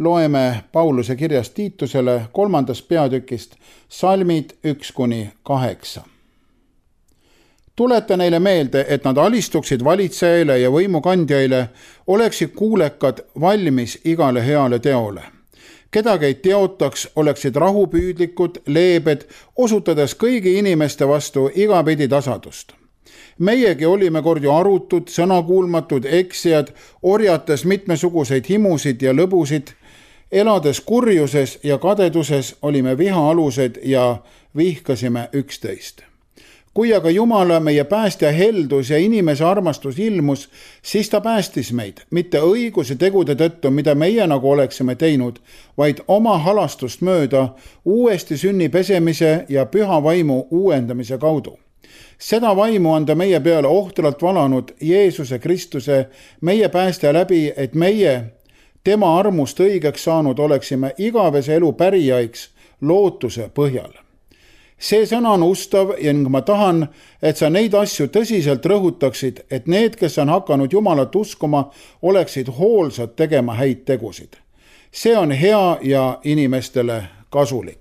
loeme Pauluse kirjast Tiitusele 3. peatükist salmid 1-8. Tuleta neile meelde, et nad alistuksid valitsejaile ja võimukandjaile, oleksid kuulekad, valmis igale heale teole. Kedagi ei teotaks, oleksid rahupüüdlikud, leebed, osutades kõigi inimeste vastu igapidi tasadust. Meiegi olime kord ju arutud, sõnakuulmatud, eksijad, orjates mitmesuguseid himusid ja lõbusid, elades kurjuses ja kadeduses olime vihaalused ja vihkasime üksteist. Kui aga Jumala, meie päästja heldus ja inimese armastus ilmus, siis ta päästis meid, mitte õiguse tegude tõttu, mida meie nagu oleksime teinud, vaid oma halastust mööda uuesti sünni pesemise ja püha vaimu uuendamise kaudu. Seda vaimu on ta meie peale ohtralt valanud Jeesuse Kristuse, meie päästja läbi, et meie, tema armust õigeks saanud, oleksime igavese elu pärijaiks lootuse põhjal. See sõna on ustav ja ma tahan, et sa neid asju tõsiselt rõhutaksid, et need, kes on hakanud Jumalat uskuma, oleksid hoolsad tegema häid tegusid. See on hea ja inimestele kasulik.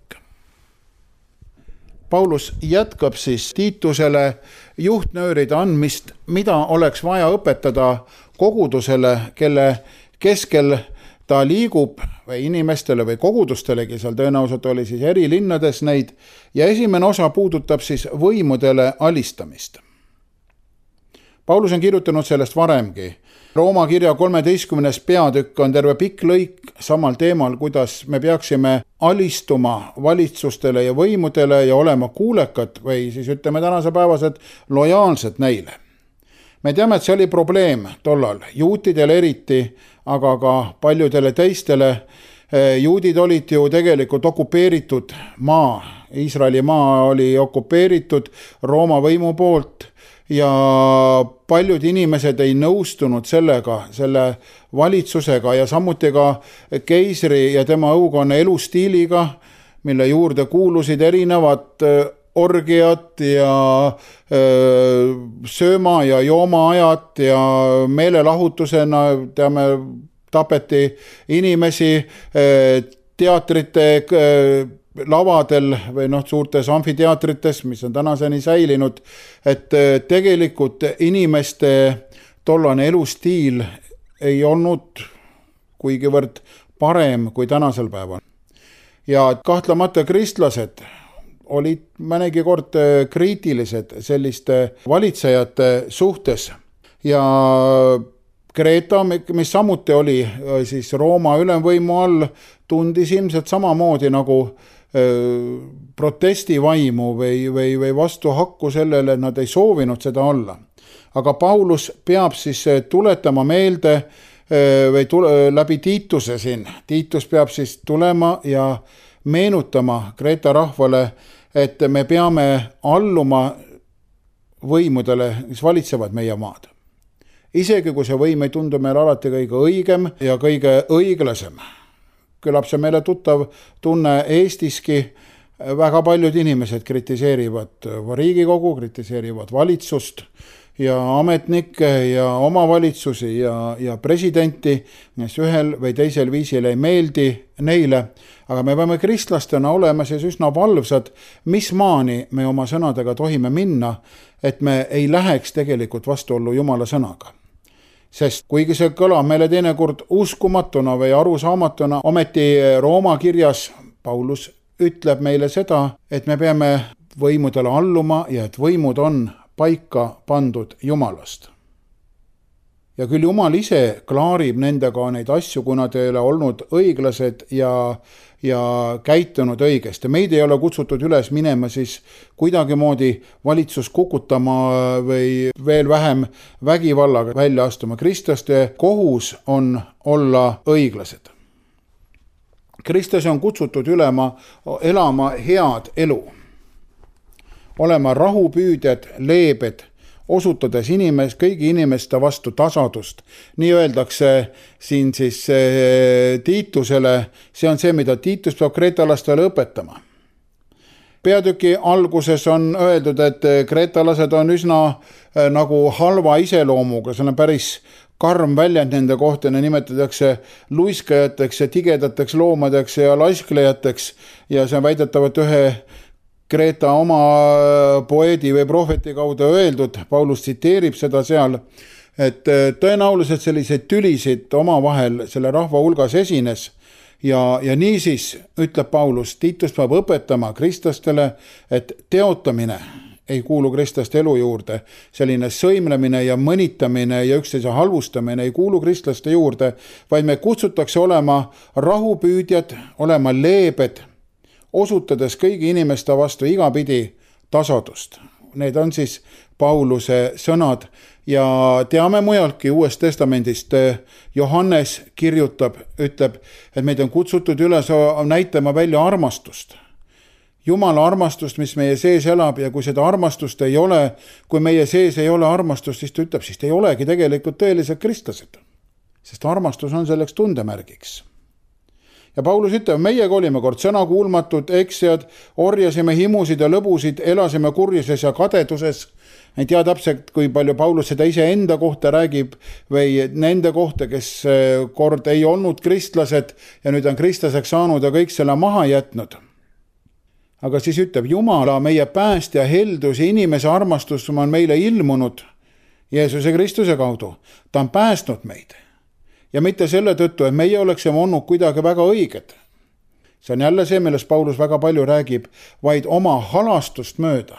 Paulus jätkab siis Tiitusele juhtnööride andmist, mida oleks vaja õpetada kogudusele, kelle keskel ta liigub, või inimestele või kogudustelegi, seal tõenäoliselt oli siis eri linnades neid, ja esimene osa puudutab siis võimudele alistamist. Paulus on kirjutanud sellest varemgi. Rooma kirja 13. peatükk on terve pikk lõik samal teemal, kuidas me peaksime alistuma valitsustele ja võimudele ja olema kuulekad või siis ütleme tänase päevased lojaalsed neile. Me teame, et see oli probleem tollal, juutidele eriti, aga ka paljudele teistele. Juudid olid ju tegelikult okupeeritud maa, Iisraeli maa oli okupeeritud Rooma võimu poolt ja paljud inimesed ei nõustunud sellega, selle valitsusega ja samuti ka keisri ja tema õukonna elustiiliga, mille juurde kuulusid erinevad orgiad ja sööma ja jooma-ajad ja meelelahutusena, teame, tapeti inimesi teatrite lavadel või suurtes amfiteatrites, mis on tänaseni säilinud, et tegelikult inimeste tollane elustiil ei olnud kuigivõrd parem kui tänasel päeval. Ja kahtlemata kristlased olid mõnegi kord kriitilised selliste valitsejate suhtes ja Kreeta, mis samuti oli siis Rooma ülemvõimu all, tundis ilmselt samamoodi nagu protestivaimu või vastuhakku sellele, et nad ei soovinud seda olla. Aga Paulus peab siis tuletama meelde või läbi Tiituse siin. Tiitus peab siis tulema ja meenutama Kreeta rahvale, et me peame alluma võimudele, mis valitsevad meie maad. Isegi kui see võim ei tundu meile alati kõige õigem ja kõige õiglasem. Küllap see meile tuttav tunne Eestiski, väga paljud inimesed kritiseerivad Riigikogu, kritiseerivad valitsust ja ametnikke ja omavalitsusi ja presidenti, mis ühel või teisel viisil ei meeldi neile, aga me peame kristlastena olema siis üsna valvsad, mis maani me oma sõnadega tohime minna, et me ei läheks tegelikult vastuollu Jumala sõnaga. Sest kuigi see kõlab meile teinekord uskumatuna või arusaamatuna, ometi Rooma kirjas Paulus ütleb meile seda, et me peame võimudele alluma ja et võimud on paika pandud Jumalast. Ja küll Jumal ise klaarib nendega neid asju, kui nad ei ole olnud õiglased ja käitunud õigesti. Meid ei ole kutsutud üles minema siis kuidagimoodi valitsus kukutama või veel vähem vägivallaga välja astuma. Kristlaste kohus on olla õiglased. Kristus on kutsutud elama head elu, olema rahupüüdjad, leebed, osutades kõigi inimeste vastu tasadust. Nii öeldakse siin siis Tiitusele, see on see, mida Tiitus peab kreetalastele õpetama. Peatüki alguses on öeldud, et kreetalased on üsna nagu halva iseloomuga, seal on päris karm väljend nende kohta, nimetatakse luiskajateks ja tigedateks loomadeks ja lasklejateks ja see on väidetavalt ühe Kreeta oma poeedi või prohveti kaudu öeldud, Paulus tsiteerib seda seal, et tõenäoliselt selliseid tülisid omavahel selle rahva hulgas esines ja niisiis ütleb Paulus, Tiitus peab õpetama kristlastele, et teotamine ei kuulu kristlaste elu juurde, selline sõimlemine ja mõnitamine ja üksteise halvustamine ei kuulu kristlaste juurde, vaid me kutsutakse olema rahupüüdjad, olema leebed, osutades kõigi inimeste vastu igapidi tasadust. Need on siis Pauluse sõnad ja teame mujaltki Uuest Testamendist. Johannes kirjutab, ütleb, et meid on kutsutud üles näitama välja armastust. Jumala armastust, mis meie sees elab ja kui seda armastust ei ole, kui meie sees ei ole armastust, siis ta ütleb, siis te ei olegi tegelikult tõelised kristlased. Sest armastus on selleks tundemärgiks. Ja Paulus ütleb, meiega olime kord sõnakuulmatud, eksjad, orjasime himusid ja lõbusid, elasime kurjuses ja kadeduses. Ei tea täpselt, kui palju Paulus seda ise enda kohta räägib või nende kohta, kes kord ei olnud kristlased ja nüüd on kristlaseks saanud ja kõik selle maha jätnud. Aga siis ütleb, Jumala, meie päästja heldus ja inimese armastus on meile ilmunud Jeesuse Kristuse kaudu. Ta on päästnud meid. Ja mitte selle tõttu, et meie oleksime olnud kuidagi väga õiged. See on jälle see, millest Paulus väga palju räägib, vaid oma halastust mööda.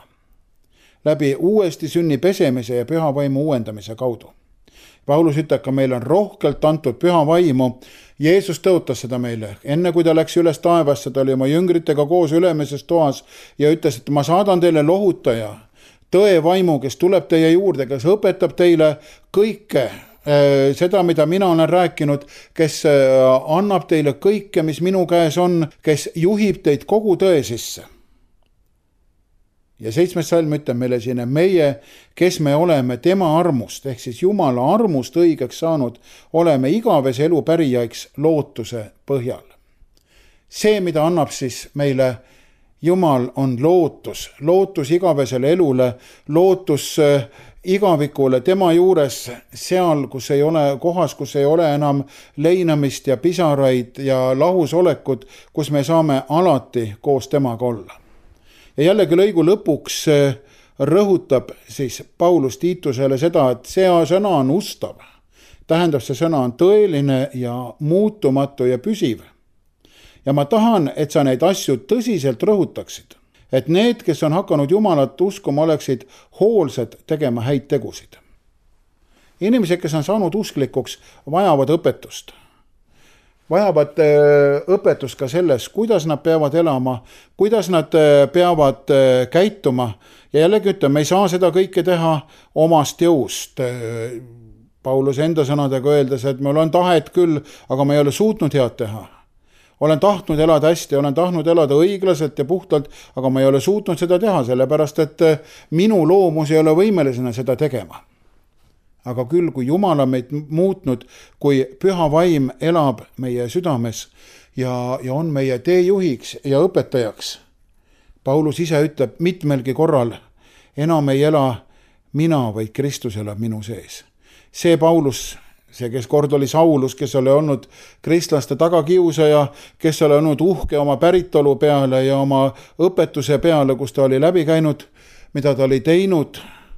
Läbi uuesti sünni pesemise ja püha vaimu uuendamise kaudu. Paulus ütleb, ka meil on rohkelt antud püha vaimu. Jeesus tõotas seda meile. Enne kui ta läks üles taevasse, ta oli oma jüngritega koos ülemises toas ja ütles, et ma saadan teile lohutaja, tõe vaimu, kes tuleb teie juurde, kes õpetab teile kõike, seda, mida mina olen rääkinud, kes annab teile kõike, mis minu käes on, kes juhib teid kogu tõe sisse. Ja 7. salm ütleb meile siin, meie, kes me oleme tema armust, ehk siis Jumala armust õigeks saanud, oleme igavese elu pärijaiks lootuse põhjal. See, mida annab siis meile Jumal, on lootus igavesele elule, lootus igavikule tema juures, seal, kus ei ole kohas, kus ei ole enam leinamist ja pisaraid ja lahusolekut, kus me saame alati koos temaga olla. Ja jällegi lõigu lõpuks rõhutab siis Paulus Tiitusele seda, et see sõna on ustav. Tähendab, see sõna on tõeline ja muutumatu ja püsiv. Ja ma tahan, et sa neid asju tõsiselt rõhutaksid. Et need, kes on hakanud Jumalat uskuma, oleksid hoolsad tegema häid tegusid. Inimesed, kes on saanud usklikuks, vajavad õpetust. Vajavad õpetust ka selles, kuidas nad peavad elama, kuidas nad peavad käituma. Ja jällegi ütleme, me ei saa seda kõike teha omast jõust. Paulus enda sõnadega öeldes, et mul on tahet küll, aga ma ei ole suutnud head teha. Olen tahtnud elada hästi, olen tahtnud elada õiglaselt ja puhtalt, aga ma ei ole suutnud seda teha, sellepärast et minu loomus ei ole võimelisena seda tegema. Aga küll, kui Jumal on meid muutnud, kui püha vaim elab meie südames ja on meie teejuhiks ja õpetajaks. Paulus ise ütleb mitmelgi korral, enam ei ela mina, vaid Kristus elab minu sees. See Paulus, see, kes kord oli Saulus, kes oli olnud kristlaste tagakiusaja, kes oli olnud uhke oma päritolu peale ja oma õpetuse peale, kus ta oli läbi käinud, mida ta oli teinud.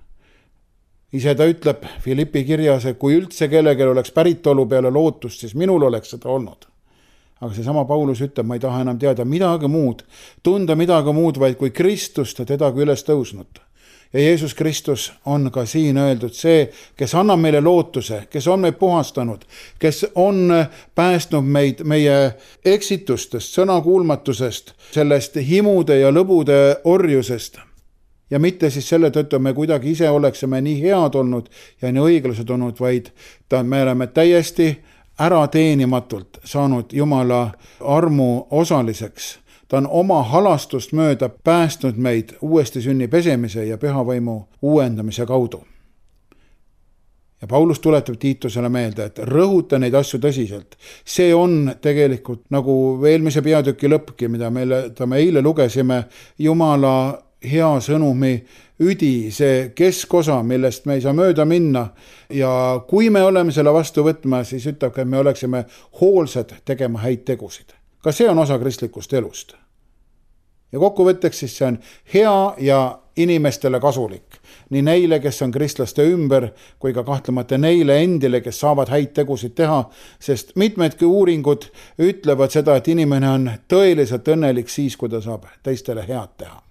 Ise ta ütleb Filippi kirjas, et kui üldse kellelgi oleks päritolu peale lootust, siis minul oleks seda olnud. Aga seesama Paulus ütleb, ma ei taha enam teada midagi muud, tunda midagi muud, vaid kui Kristus ta tedagi üles tõusnud. Ja Jeesus Kristus on ka siin öeldud see, kes annab meile lootuse, kes on meid puhastanud, kes on päästnud meid meie eksitustest, sõnakuulmatusest, sellest himude ja lõbude orjusest. Ja mitte siis selle tõttu me kuidagi ise oleksime nii head olnud ja nii õiglased olnud, vaid me oleme täiesti ärateenimatult saanud Jumala armu osaliseks. Ta on oma halastust mööda päästnud meid uuesti sünni pesemise ja pühavaimu uuendamise kaudu. Ja Paulus tuletab Tiitusele meelde, et rõhuta neid asju tõsiselt. See on tegelikult nagu eelmise peatüki lõppki, mida me eile lugesime, Jumala hea sõnumi üdi, see keskosa, millest me ei saa mööda minna. Ja kui me oleme selle vastu võtma, siis ütleb, et me oleksime hoolsad tegema häid tegusid. Ka see on osa kristlikust elust. Ja kokkuvõtteks siis see on hea ja inimestele kasulik. Nii neile, kes on kristlaste ümber, kui ka kahtlemata neile endile, kes saavad häid tegusid teha, sest mitmedki uuringud ütlevad seda, et inimene on tõeliselt õnnelik siis, kui ta saab teistele head teha.